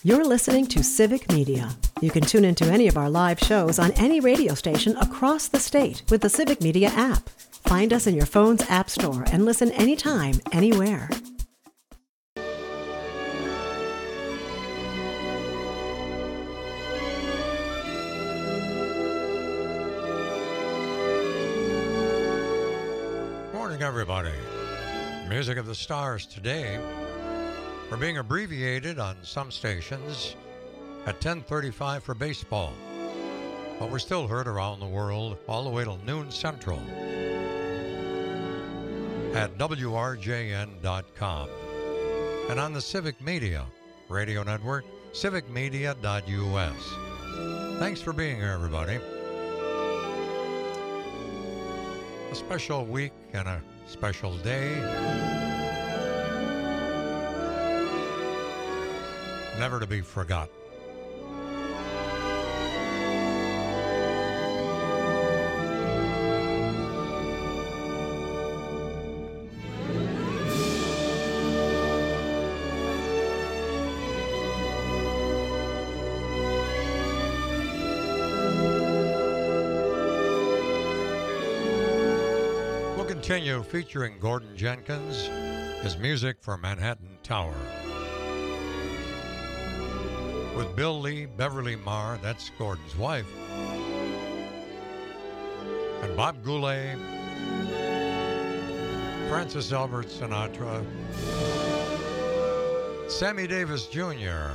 You're listening to Civic Media. You can tune into any of our live shows on any radio station across the state with the Civic Media app. Find us in your phone's app store and listen anytime, anywhere. Morning, everybody. Music of the Stars today are being abbreviated on some stations at 10:35 for baseball, but we're still heard around the world all the way till noon central at WRJN.com and on the Civic Media radio network, civicmedia.us. Thanks for being here, everybody. A special week and a special day. Never to be forgotten. We'll continue featuring Gordon Jenkins, his music for Manhattan Tower. With Bill Lee, Beverly Marr, that's Gordon's wife, and Bob Goulet, Francis Albert Sinatra, Sammy Davis Jr.,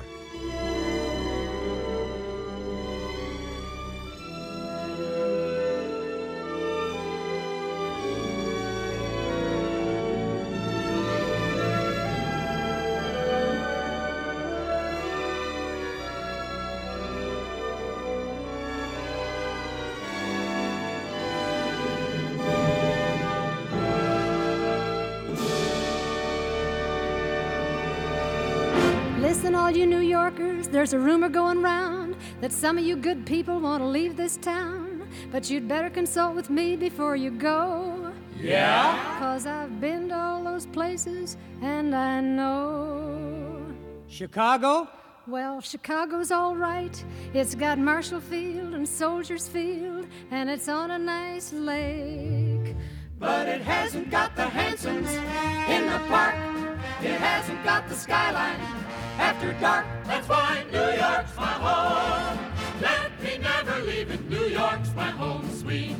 Listen, all you New Yorkers, there's a rumor going round that some of you good people want to leave this town. But you'd better consult with me before you go. Yeah? 'Cause I've been to all those places and I know. Chicago? Well, Chicago's all right. It's got Marshall Field and Soldiers Field, and it's on a nice lake. But it hasn't got the Hansons in the park. It hasn't got the skyline after dark. That's why New York's my home. Let me never leave it. New York's my home, sweet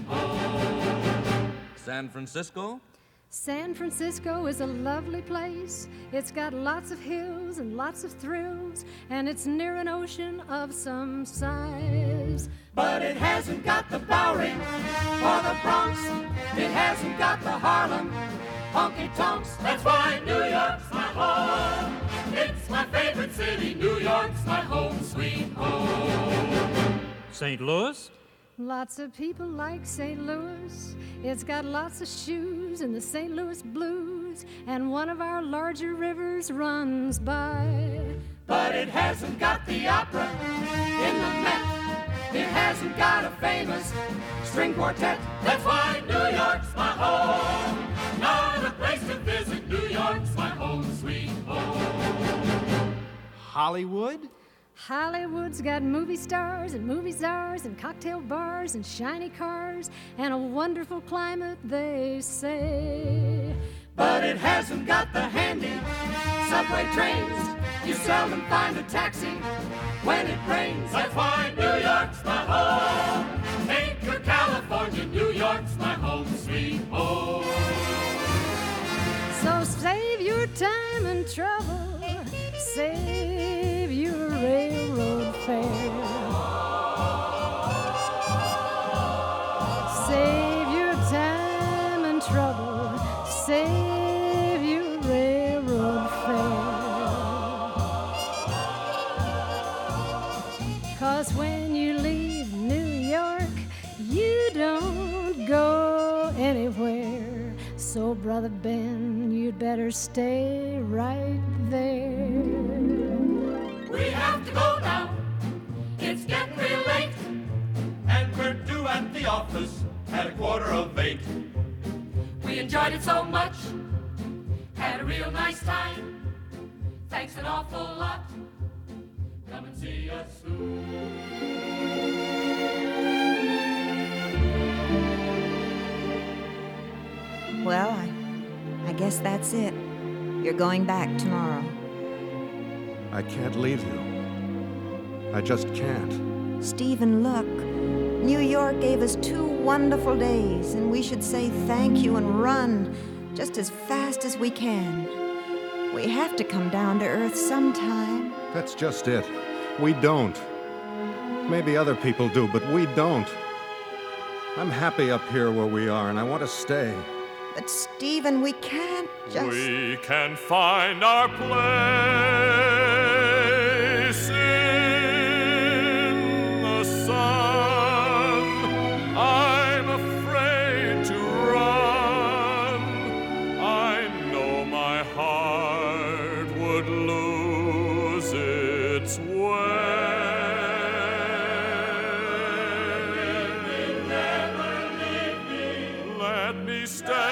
home. San Francisco? San Francisco is a lovely place. It's got lots of hills and lots of thrills, and it's near an ocean of some size. But it hasn't got the Bowery or the Bronx. It hasn't got the Harlem honky-tonks. That's why New York's my home. It's my favorite city. New York's my home, sweet home. St. Louis? Lots of people like St. Louis. It's got lots of shoes and the St. Louis blues, and one of our larger rivers runs by. But it hasn't got the opera in the Met. It hasn't got a famous string quartet. That's why New York's my home. Not a place to visit. New York's my home, sweet home. Hollywood? Hollywood's got movie stars and movie czars and cocktail bars and shiny cars and a wonderful climate, they say. But it hasn't got the handy subway trains. You seldom find a taxi when it rains. That's why New York's my home. Anchor, California, New York's my home, sweet home. So save your time and trouble. Save your railroad fare. Save your time and trouble. Save your railroad fare. 'Cause when you leave New York, you don't go anywhere. So, Brother Ben, you'd better stay right there. We have to go now. It's getting real late. And we're due at the office at 7:45. We enjoyed it so much. Had a real nice time. Thanks an awful lot. you soon. Well, I guess that's it. You're going back tomorrow. I can't leave you. I just can't. Stephen, look. New York gave us 2 wonderful days, and we should say thank you and run just as fast as we can. We have to come down to earth sometime. That's just it. We don't. Maybe other people do, but we don't. I'm happy up here where we are, and I want to stay. But Stephen, we can't just... We can find our place in the sun. I'm afraid to run. I know my heart would lose its way. Let me stay.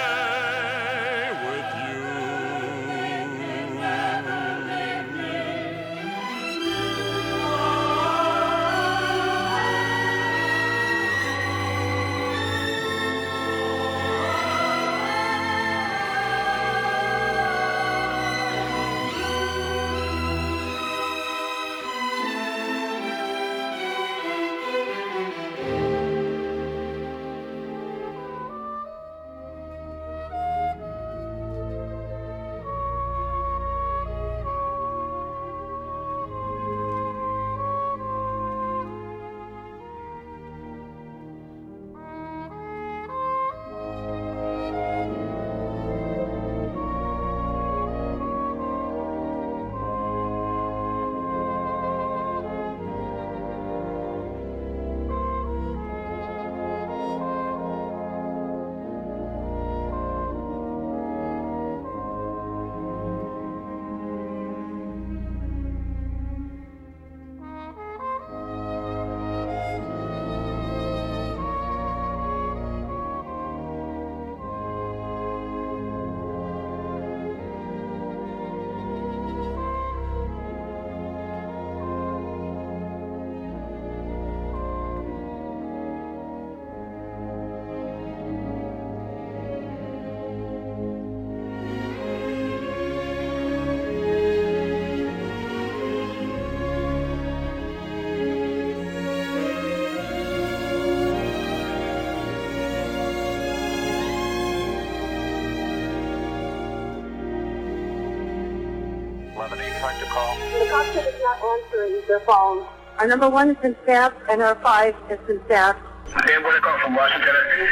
The cockpit is not answering their phone. Our number 1 has been staffed, and our 5 has been staffed. Hey, I'm going to call from Washington.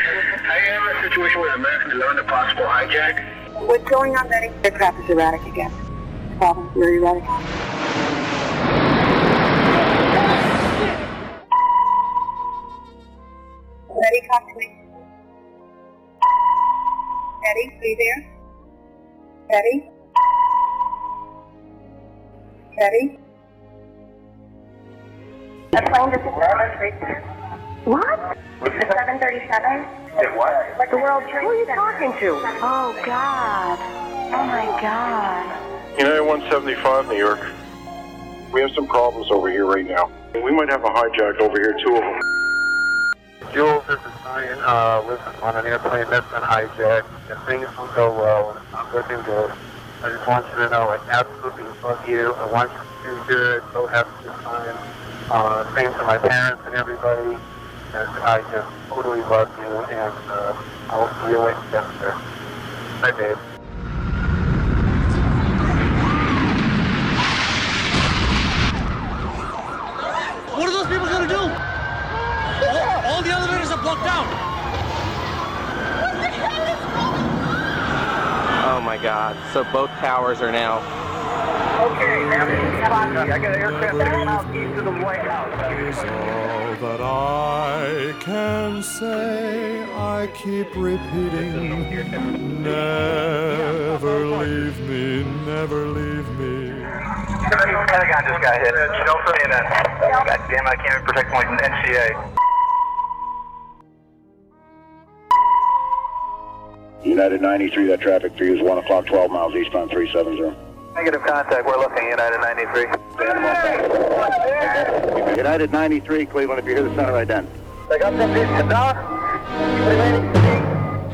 I have a situation with American to learn a possible hijack. What's going on, Betty? Aircraft is erratic again. Problem, very erratic. Betty, talk to me. Betty, are you there? Betty? Betty? The plane just What? The 737? What? Like the World Trade Center. Who are you talking to? Oh, God. Oh, my God. United 175, New York. We have some problems over here right now. We might have a hijack over here, 2 of them. Jules, this is Ryan. Lives on an airplane that's been hijacked. If things don't go well, and it's not looking good, I just want you to know I absolutely love you. I want you to do good. So have a good time. Same to my parents and everybody. And I just totally love you, and I'll see you later, Jessica. Bye, babe. What are those people going to do? All the elevators are blocked out. What the hell is wrong? Oh my God. So both towers are now. Okay, now this is Foxy. I got an aircraft 30 miles east of the White House. Is all that I can say. I keep repeating, never leave me, never leave me. Pentagon just got hit. Don't fill me in that. God damn, I can't even protect my NCA. United 93, that traffic for you is 1 o'clock, 12 miles eastbound 370. Negative contact, we're looking, United 93. United 93, Cleveland, if you hear the center right then. I got some piece of dock. Remaining to me.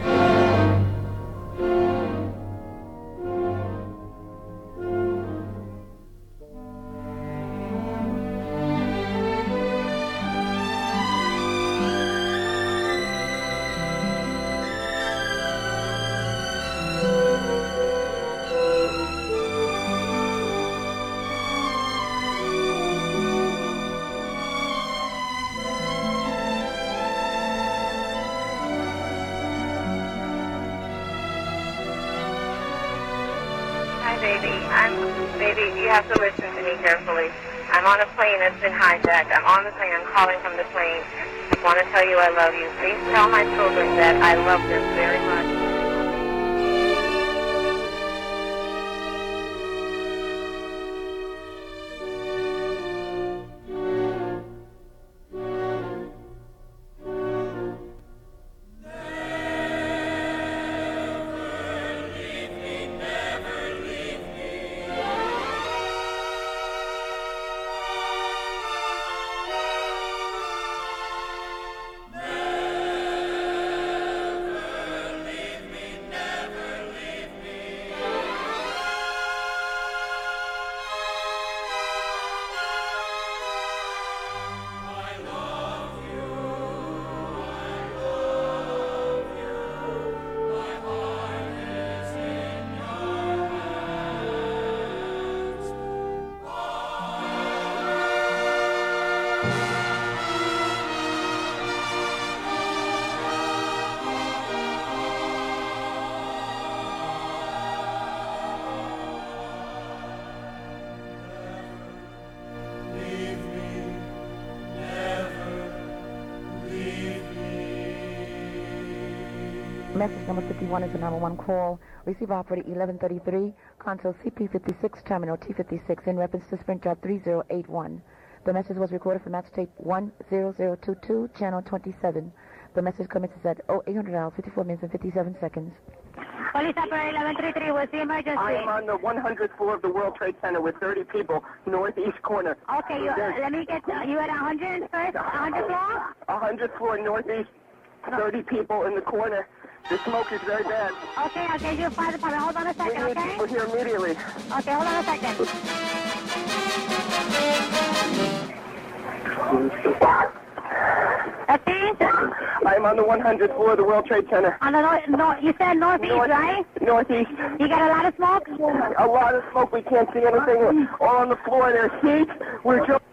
Baby, you have to listen to me carefully. I'm on a plane that's been hijacked. I'm on the plane. I'm calling from the plane. I want to tell you I love you. Please tell my children that I love them very much. Message number 51 is a number 1 call. Receive operator 1133, console CP56, terminal T56, in reference to Sprint job 3081. The message was recorded from match tape 10022, channel 27. The message commences at 0800 hours, 54 minutes and 57 seconds. Police operator 1133, what's the emergency? I am on the 100th floor of the World Trade Center with 30 people, northeast corner. Okay, let me get, you at 100 first? 100 floor? 100th floor, northeast, 30 people in the corner. The smoke is very bad. Okay, I'll get you a fire department. Hold on a second, okay? We're here immediately. Okay, hold on a second. I'm on the 100th floor of the World Trade Center. On the you said northeast, right? Northeast. You got a lot of smoke? A lot of smoke. We can't see anything. All on the floor. There's heat. We're just...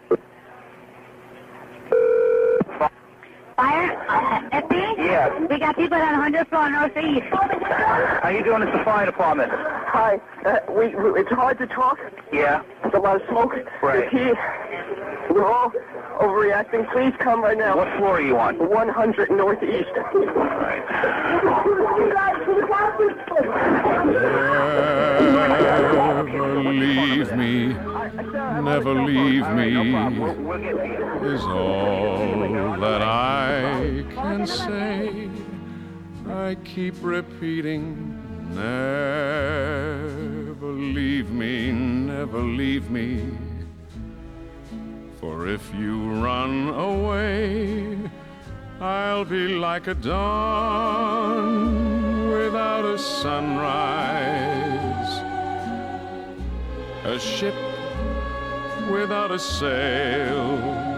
Fire? FP? Yeah. We got people on 100th floor northeast. How you doing? It's the fire department. Hi. It's hard to talk. Yeah. There's a lot of smoke. Right. There's heat. We're all overreacting. Please come right now. What floor are you on? 100 northeast. Right. Never leave me is all that I can say. I keep repeating, never leave me, never leave me. For if you run away, I'll be like a dawn without a sunrise, a ship without a sail,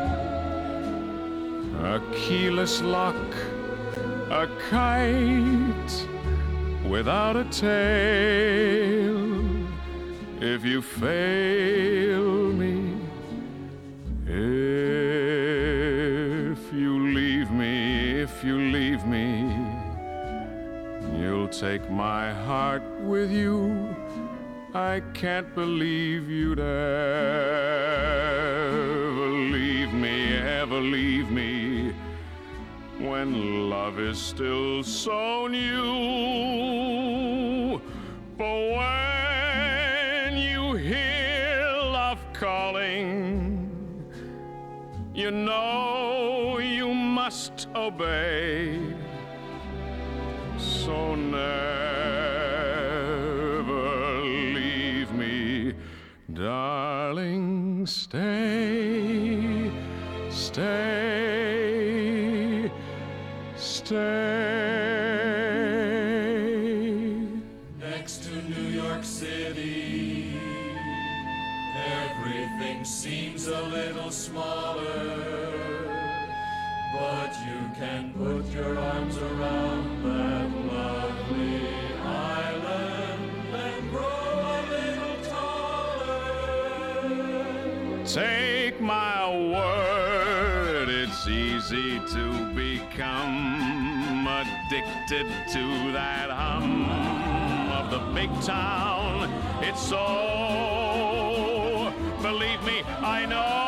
a keyless lock, a kite without a tail. If you fail me, if you leave me, you'll take my heart with you. I can't believe you'd ever leave me when love is still so new. But when you hear love calling, you know you must obey. So never leave me, darling, stay. Stay, stay. Next to New York City, everything seems a little smaller, but you can put your arms around that lovely island and grow a little taller. Take my word, it's easy to become addicted to that hum of the big town. It's so, believe me, I know.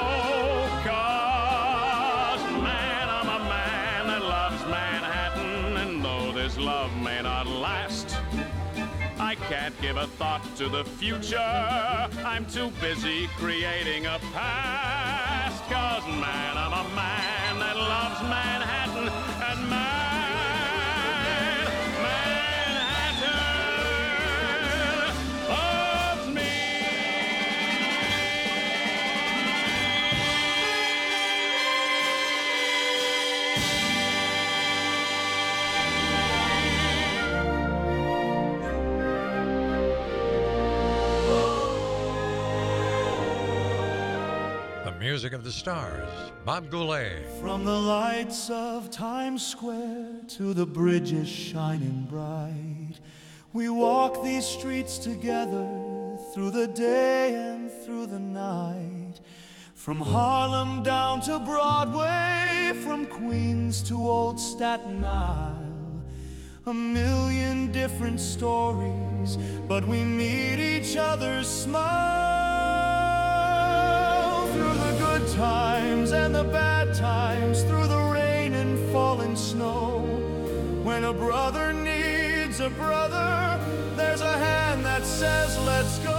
'Cause man, I'm a man that loves Manhattan, and though this love may not last, I can't give a thought to the future. I'm too busy creating a past. 'Cause man, I'm a man that loves Manhattan, and Manhattan loves me. The music of the stars, Bob Goulet. From the lights of Times Square to the bridges shining bright, we walk these streets together through the day and through the night. From Harlem down to Broadway, from Queens to old Staten Isle, a million different stories, but we meet each other's smile. Through the good times and the bad times, through the rain and falling snow, when a brother needs a brother, there's a hand that says, let's go.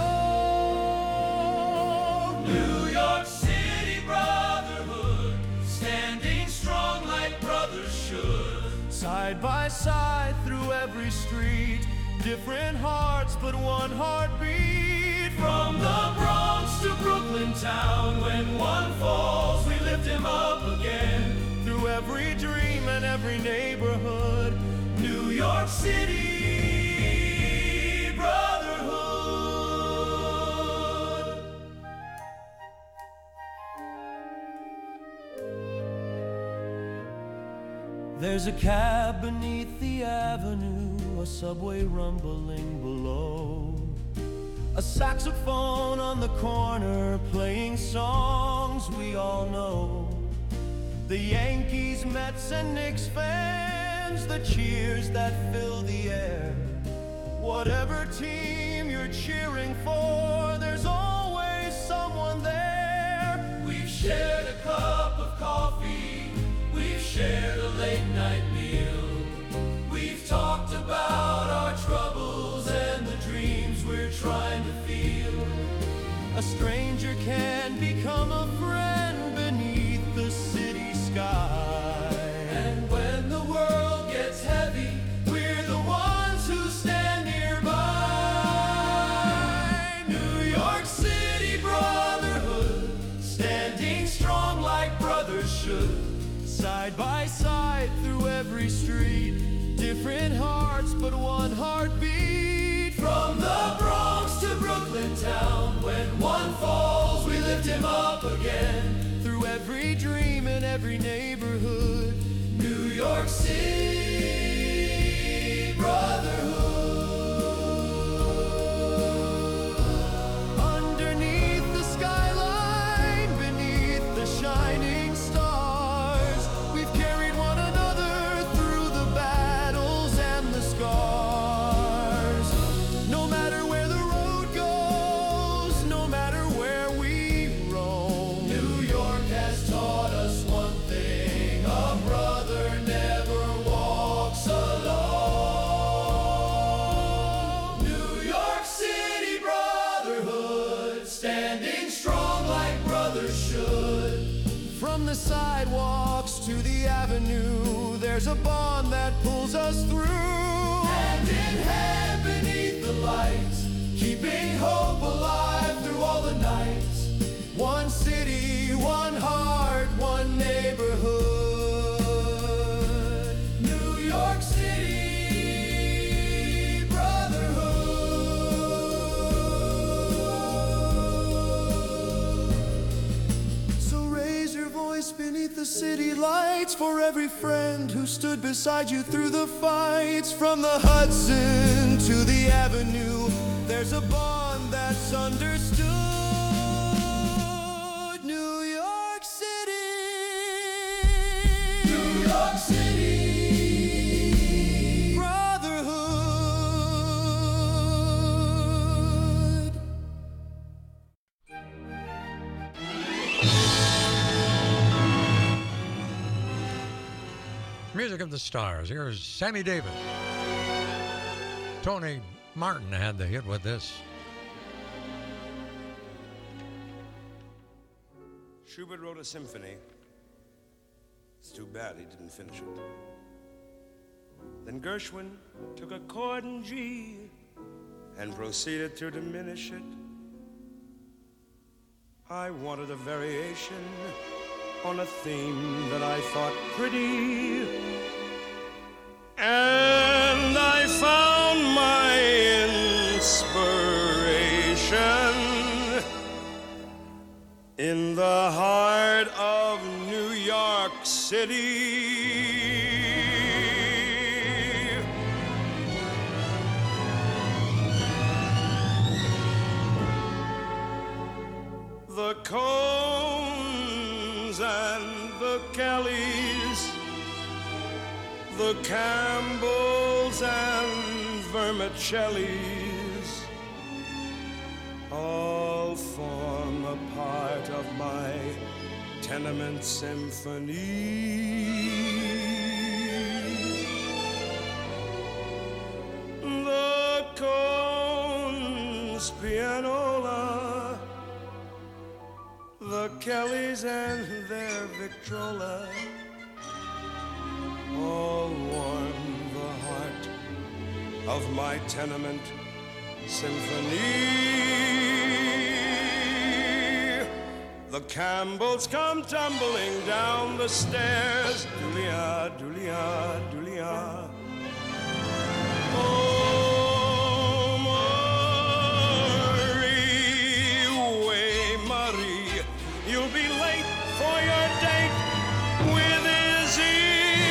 New York City brotherhood, standing strong like brothers should. Side by side through every street, different hearts but one heartbeat. From the Bronx to Brooklyn town, when one falls, we lift him up again. Through every dream and every neighborhood, New York City brotherhood. there's a cab beneath the avenue, a subway rumbling below, a saxophone on the corner playing songs we all know. The Yankees, Mets, and Knicks fans, the cheers that fill the air. Whatever team you're cheering for, there's always someone there. We've shared a cup of coffee, we've shared a late night meal, we've talked about our troubles and the dreams we're trying to feel. A stranger can become a friend beneath the city sky. And when the world gets heavy, we're the ones who stand nearby. New York City brotherhood, standing strong like brothers should. Side by side through every street, different hearts but one heartbeat. From the Bronx to Brooklyn town, when one falls, we lift him up again. Through every dream and every neighborhood, New York City brotherhood. Underneath the skyline, beneath the shining stars, we've carried one another through the battles and the scars. No matter where the road goes, no matter where we roam, New York has taught us one thing: a brother never walks alone. New York City brotherhood, standing strong like brothers should. from the sidewalks to the avenue, there's a bond that pulls us through. Hand in hand beneath the lights, keeping hope alive through all the nights. One city, one heart, rise beneath the city lights, for every friend who stood beside you through the fights. From the Hudson to the Avenue, there's a bond that's understood. New York City, New York City, brotherhood. Music of the Stars. Here's Sammy Davis. Tony Martin had the hit with this. Schubert wrote a symphony. It's too bad he didn't finish it. Then Gershwin took a chord in G and proceeded to diminish it. I wanted a variation on a theme that I thought pretty, and I found my inspiration in the heart of New York City. The Cones and the Kellys, the Campbells and Vermicellis all form a part of my tenement symphony. The Cones pianola, the Kellys and their Victrola all warm the heart of my tenement symphony. The Campbells come tumbling down the stairs. Dulia, Dulia, Dulia. Oh, Marie, way, Marie, you'll be late for your date with Izzy.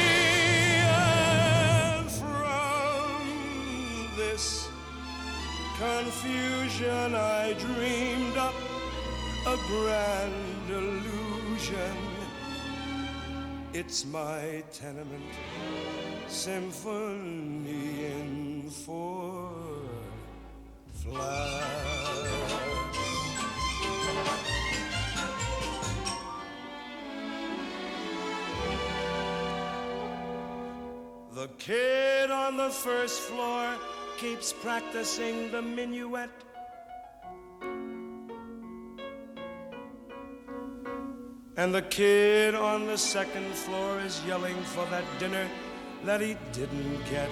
And from this confusion I dreamed up a grand illusion. It's my tenement symphony in four flats. The kid on the first floor keeps practicing the minuet. And the kid on the second floor is yelling for that dinner that he didn't get.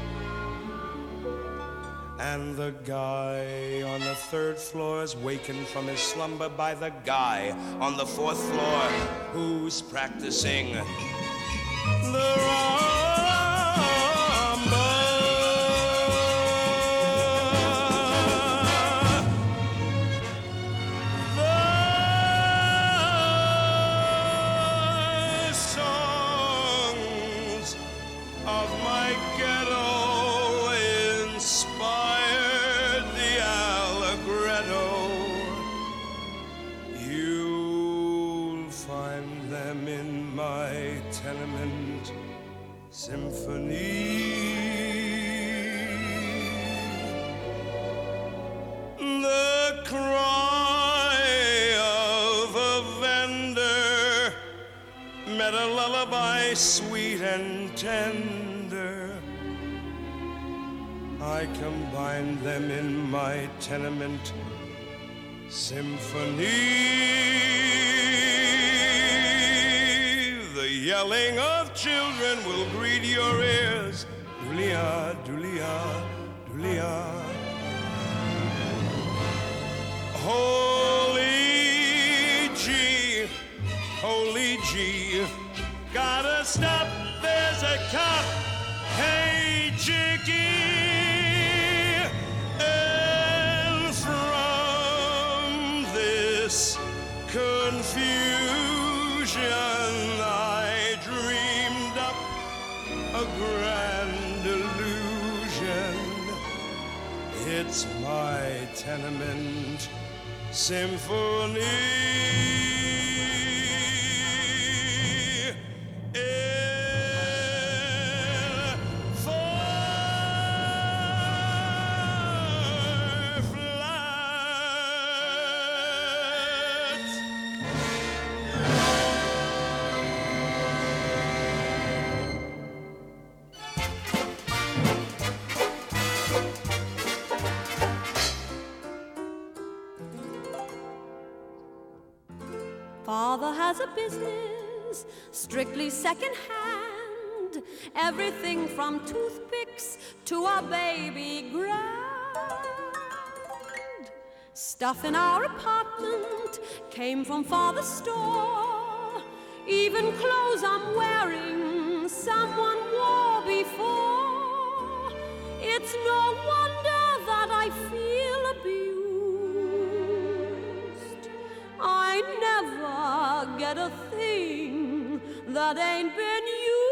And the guy on the third floor is wakened from his slumber by the guy on the fourth floor who's practicing the rumba. Tenement symphony. The cry of a vendor met a lullaby sweet and tender. I combined them in my tenement symphony. The yelling of children will greet your ears. Dulia, Dulia, Dulia. Holy G, gotta stop, there's a cop. Hey, Jiggy. And from this confusion I dreamed up a grand illusion. It's my tenement symphony. Father has a business, strictly second-hand. Everything from toothpicks to a baby grand. Stuff in our apartment came from Father's store. Even clothes I'm wearing, someone wore before. It's no wonder that I feel abused. I never get a thing that ain't been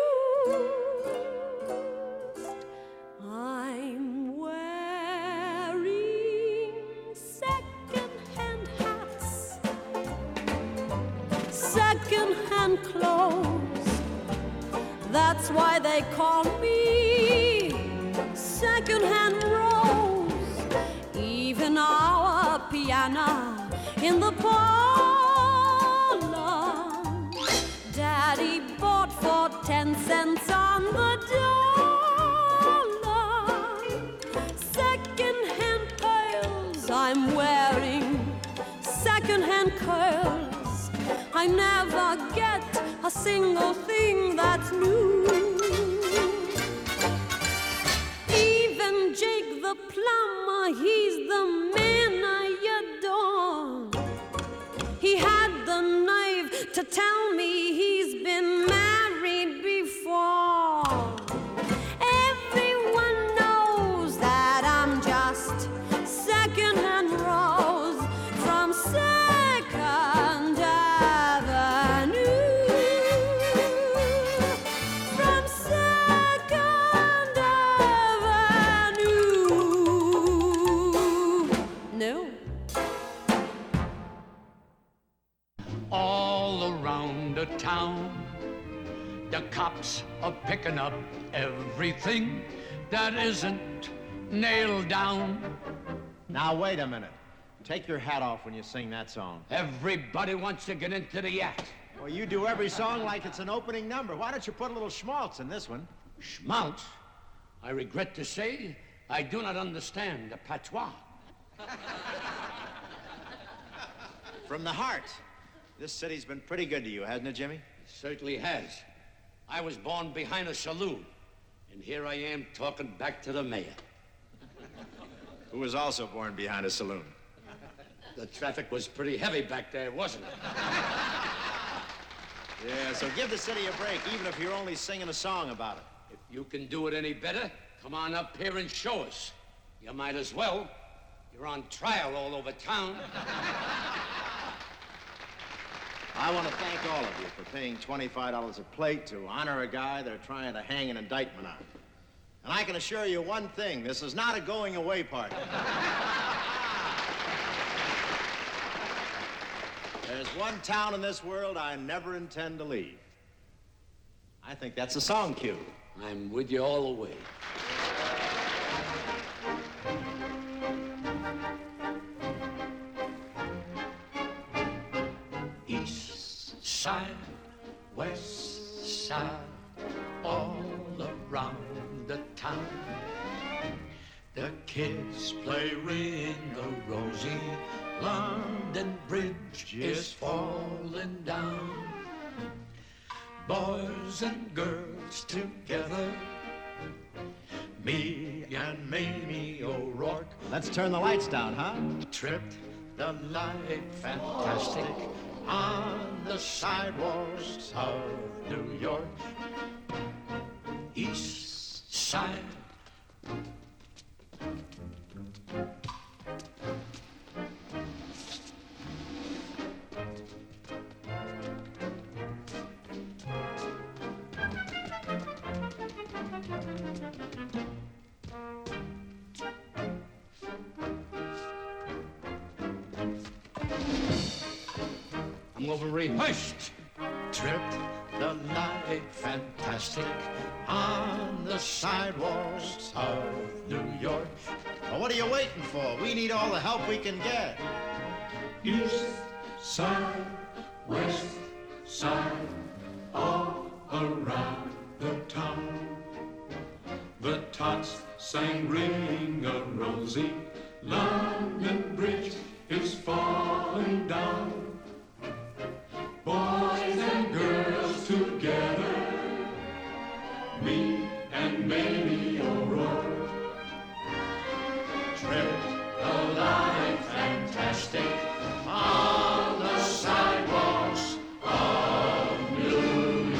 used. I'm wearing second-hand hats, second-hand clothes. That's why they call me second-hand Rose. Even our piano in the parlor, Daddy bought for 10 cents on the dollar. Second-hand pearls I'm wearing, second-hand curls. I never get a single thing that's new. Even Jake the plumber, he's the man I adore. He had the nerve to tell me he's been married before. Everyone knows that I'm just second-hand Rose from Second Avenue. From Second Avenue. No. All around the town, the cops are picking up everything that isn't nailed down. Now, wait a minute. Take your hat off when you sing that song. Everybody wants to get into the act. Well, you do every song like it's an opening number. Why don't you put a little schmaltz in this one? Schmaltz? I regret to say, I do not understand the patois. From the heart. This city's been pretty good to you, hasn't it, Jimmy? It certainly has. I was born behind a saloon, and here I am talking back to the mayor. Who was also born behind a saloon. The traffic was pretty heavy back there, wasn't it? Yeah, so give the city a break, even if you're only singing a song about it. If you can do it any better, come on up here and show us. You might as well. You're on trial all over town. I want to thank all of you for paying $25 a plate to honor a guy they're trying to hang an indictment on. And I can assure you one thing, this is not a going-away party. There's one town in this world I never intend to leave. I think that's a song cue. I'm with you all the way. East side, west side, all around the town. The kids play Ring-a-Rosie. London Bridge is falling down. Boys and girls together. Me and Mamie O'Rourke. Let's turn the lights down, huh? Tripped the light fantastic on the sidewalks of New York. East side. will be rehearsed. Trip the light fantastic on the sidewalks of New York. Well, what are you waiting for? We need all the help we can get. East side, west side, all around the town. The tots sang Ring-a-Rosie. London Bridge is falling down. Boys and girls together, me and Mamie O'Rourke. Trip the light fantastic on the sidewalks of New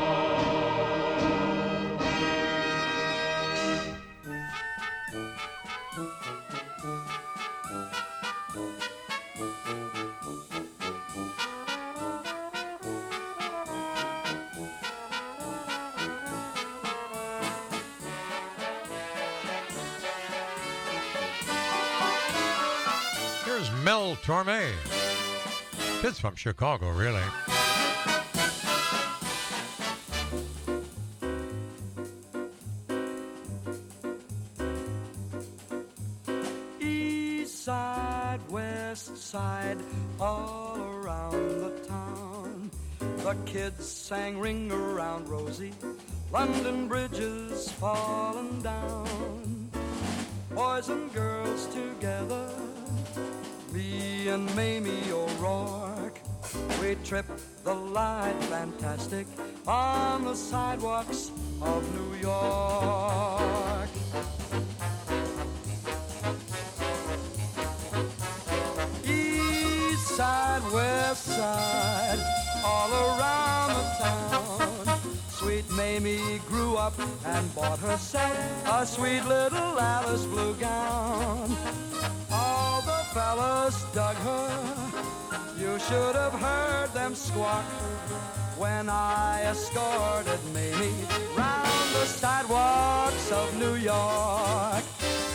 Here's Mel Torme. It's from Chicago, really. East side, west side, all around the town. The kids sang Ring Around Rosie. London Bridge is falling down. Boys and girls together, me and Mamie O'Rourke. We tripped the light fantastic on the sidewalks of New York. East side, west side, all around the town. Sweet Mamie grew up and bought herself a sweet little Alice blue gown. All the fellas dug her. You should have heard them squawk when I escorted Mamie round the sidewalks of New York.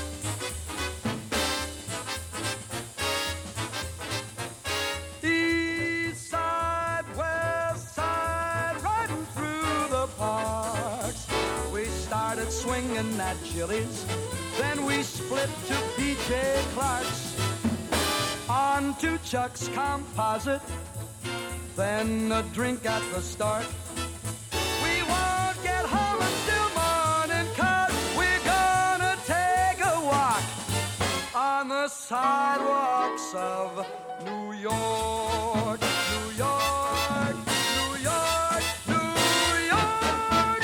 East side, west side, riding through the parks. We started swinging at Chili's, then we split to P.J. Clark's. On to Chuck's Composite, then a drink at the start. We won't get home until morning, 'cause we're gonna take a walk on the sidewalks of New York, New York, New York, New York.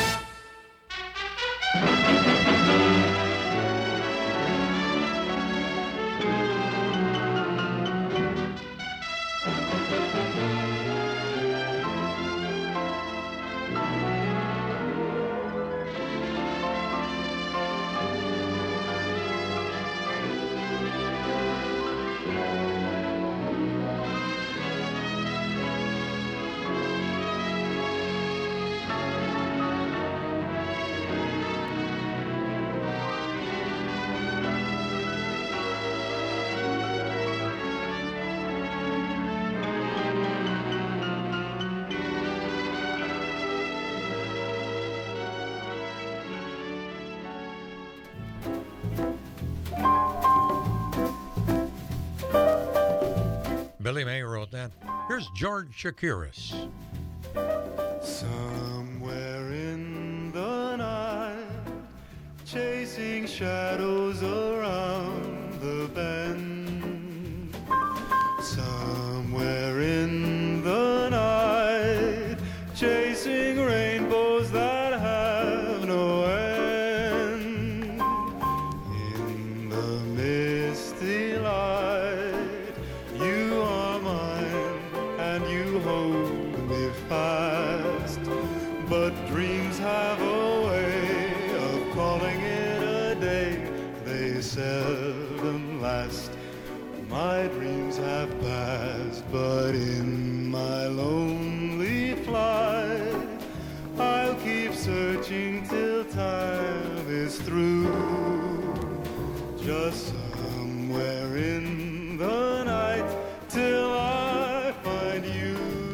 Billy May wrote that. Here's George Shakiris. Somewhere in the night, chasing shadows around the bend. Somewhere in the night, chasing rainbows that have no end. In the misty light, you are mine and you hold me fast. But dreams have a way of calling it a day. They seldom last. My dreams have passed, but in my lonely flight, I'll keep searching till time is through. Just somewhere in the night till I find you.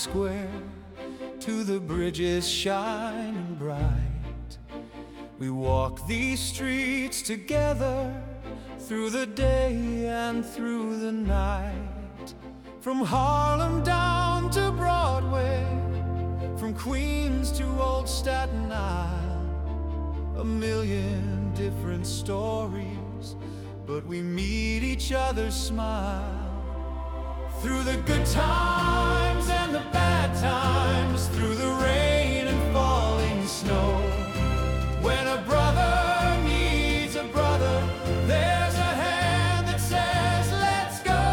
Square to the bridges shining bright. We walk these streets together through the day and through the night. From Harlem down to Broadway, from Queens to old Staten Isle. A million different stories, but we meet each other's smile. Through the good times and the bad times, through the rain and falling snow. When a brother needs a brother, there's a hand that says, let's go.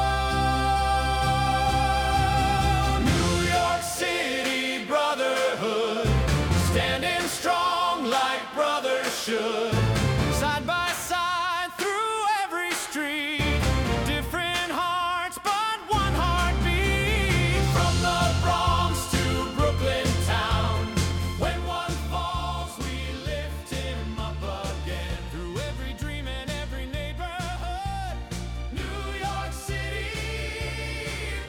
New York City brotherhood, standing strong like brothers should. Side by side through every street, different hearts but one heartbeat. From the Bronx to Brooklyn town, when one falls we lift him up again. Through every dream and every neighborhood, New York City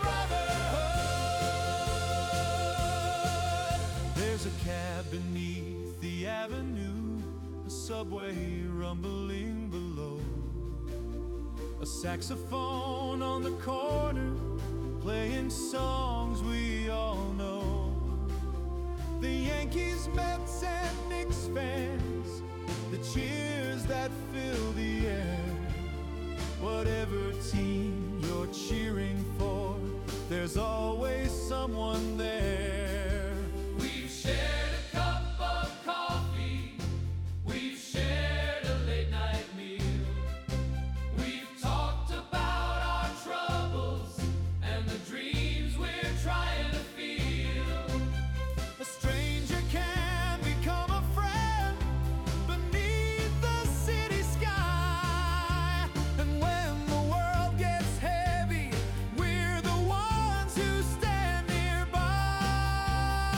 brotherhood. There's a cab beneath the avenue, a subway rumbling below, a saxophone on the corner playing songs we all know. The Yankees, Mets, and Knicks fans, the cheers that fill the air. Whatever team you're cheering for, there's always someone there. We've shared a cup of coffee, we've shared a late night meal, we've talked about our troubles and the dreams we're trying to feel. A stranger can become a friend beneath the city sky. And when the world gets heavy, we're the ones who stand nearby.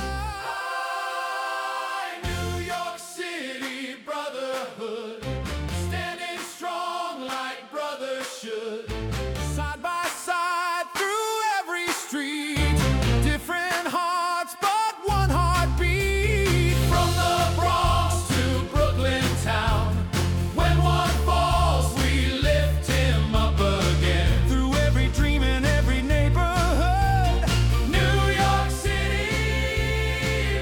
New York City brotherhood, standing strong like brothers should. Side by side through every street, different hearts but one heartbeat. From the Bronx to Brooklyn town, when one falls we lift him up again. Through every dream and every neighborhood, New York City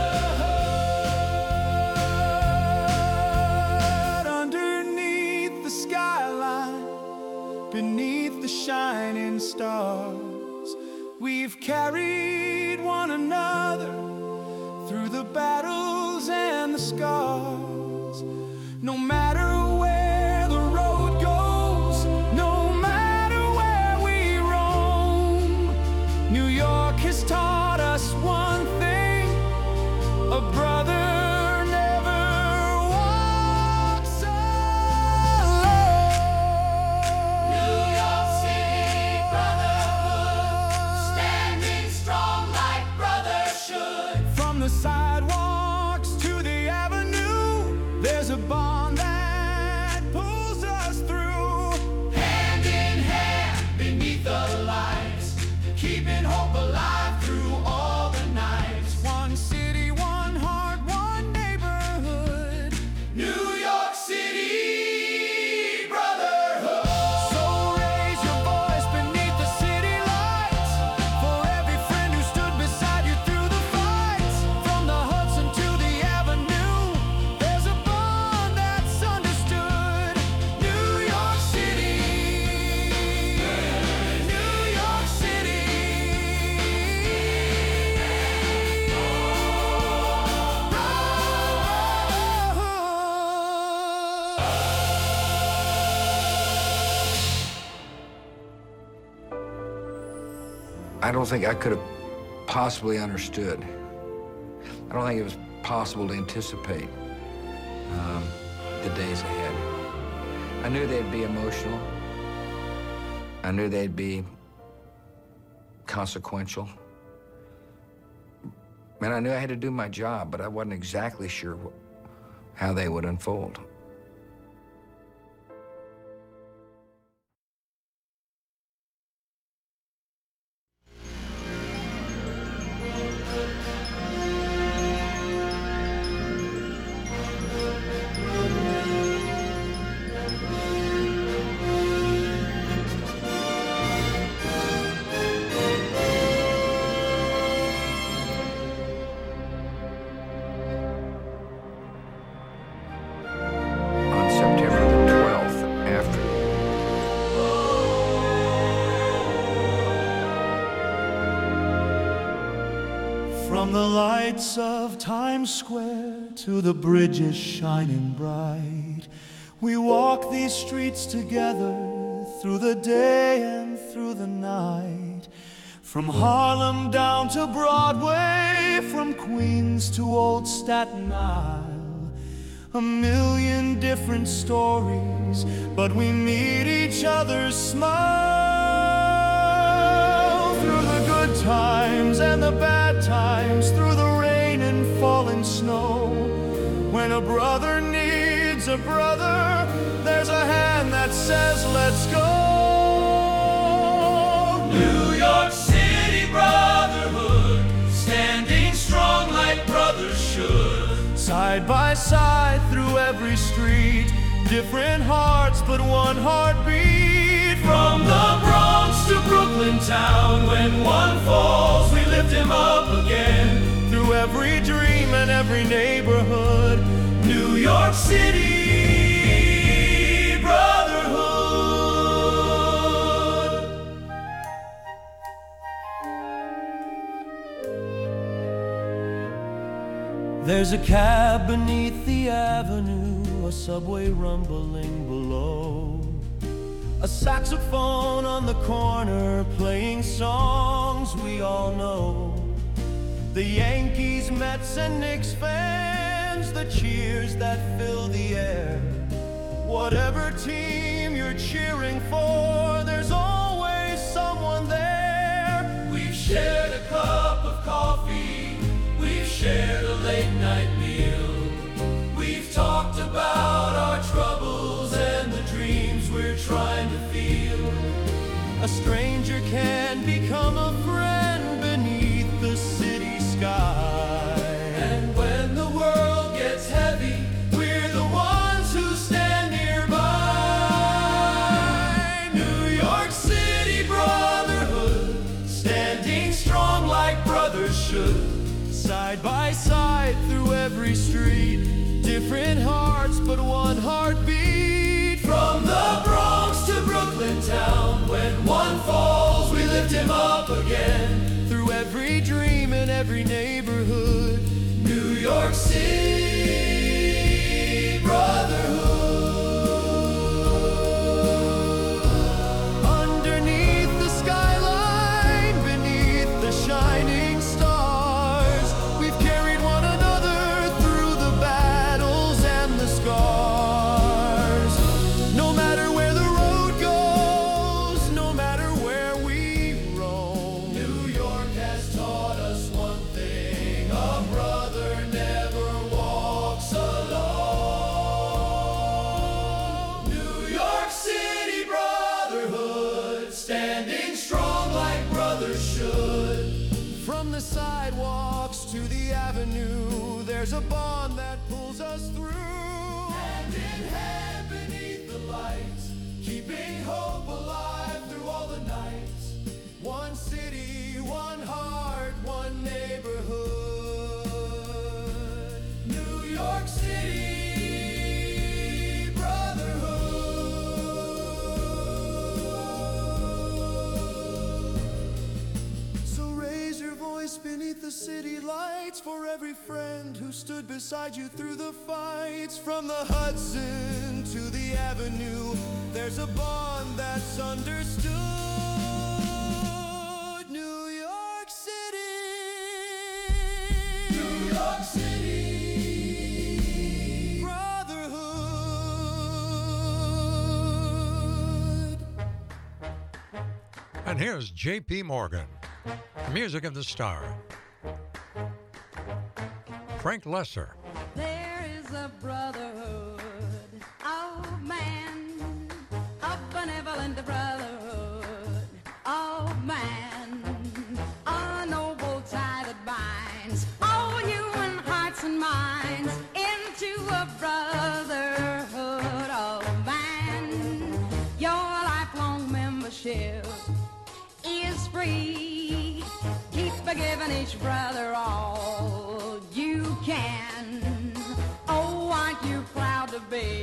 brotherhood. Underneath the skyline, beneath the shining stars, we've carried one another through the battles and the scars. No matter where the road goes, no matter where we roam, New York has taught us one thing: a brother never walks alone. New York City brotherhood, standing strong like brothers should. From the sidewalks to the avenue, there's a bond that pulls us through. Hand in hand beneath the lights, keeping hope alive through all the nights. One city, one heart, one neighborhood, New York City brotherhood. So raise your voice beneath the city lights, for every friend who stood beside you through the fights. From the Hudson to the Avenue, there's a bond that's understood. New York City, New York City. I don't think I could have possibly understood. I don't think it was possible to anticipate the days ahead. I knew they'd be emotional. I knew they'd be consequential. And I knew I had to do my job, but I wasn't exactly sure how they would unfold. From the lights of Times Square to the bridges shining bright, we walk these streets together through the day and through the night. From Harlem down to Broadway, from Queens to old Staten Isle, a million different stories, but we meet each other's smile. Through the good times and the bad times, through the rain and falling snow, when a brother needs a brother, there's a hand that says, let's go. New York City brotherhood, standing strong like brothers should. Side by side through every street, different hearts but one heartbeat. From the Bronx to Brooklyn town, when one falls, we lift him up again. Through every dream and every neighborhood, New York City brotherhood. There's a cab beneath the avenue, a subway rumbling below, a saxophone on the corner playing songs we all know. The Yankees, Mets, and Knicks fans, the cheers that fill the air. Whatever team you're cheering for, there's always someone there. We've shared a cup of coffee, we've shared a late night meal, we've talked about our troubles and the dreams we're trying to feel. A stranger can become a friend beneath the city sky. And when the world gets heavy, we're the ones who stand nearby. New York City brotherhood, standing strong like brothers should. Side by side through every street, different hearts but one heartbeat. From the Bronx to Brooklyn town, when one falls, we lift him up again. Through every dream and every neighborhood, New York City brotherhood. Underneath the skyline, beneath the shining stars, we've carried one another through the battles and the scars. No matter where the road goes, no matter where we roam, New York has taught us one thing: a brother never walks alone. New York City brotherhood, standing strong like brothers should. from the sidewalks to the avenue, there's a bond that pulls us through. Hand in hand beneath the lights, keeping hope alive through all the nights. One city, one heart, one neighborhood. New York City brotherhood. So raise your voice beneath the city lights for every friend who stood beside you through the fights. From the Hudson to the Avenue, there's a bond that's understood. New York City, New York City brotherhood. And here's J.P. Morgan, music of the star. Frank Lesser. There is a brotherhood of man, a benevolent brotherhood of man, a noble tie that binds all human hearts and minds into a brotherhood of man. Your lifelong membership is free. Keep forgiving each brother all you can. Oh, aren't you proud to be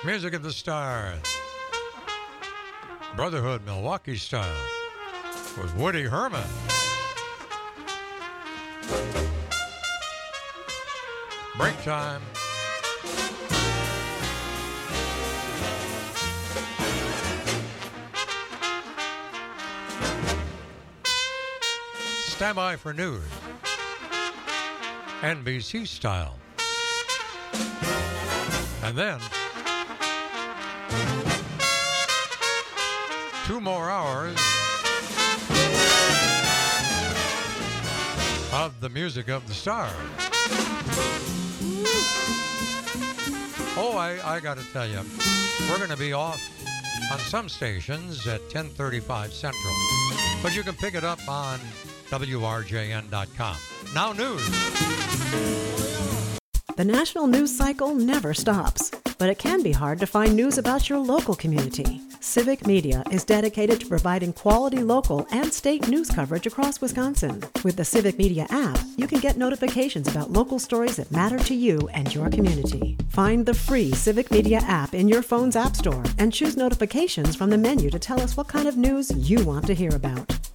Music of the Stars. Brotherhood Milwaukee style with Woody Herman. Break time. Stand by for news. NBC style. And then 2 more hours of the music of the stars. Oh, I got to tell you, we're going to be off on some stations at 10:35 Central, but you can pick it up on WRJN.com. Now news. The national news cycle never stops, but it can be hard to find news about your local community. Civic Media is dedicated to providing quality local and state news coverage across Wisconsin. With the Civic Media app, you can get notifications about local stories that matter to you and your community. Find the free Civic Media app in your phone's app store and choose notifications from the menu to tell us what kind of news you want to hear about.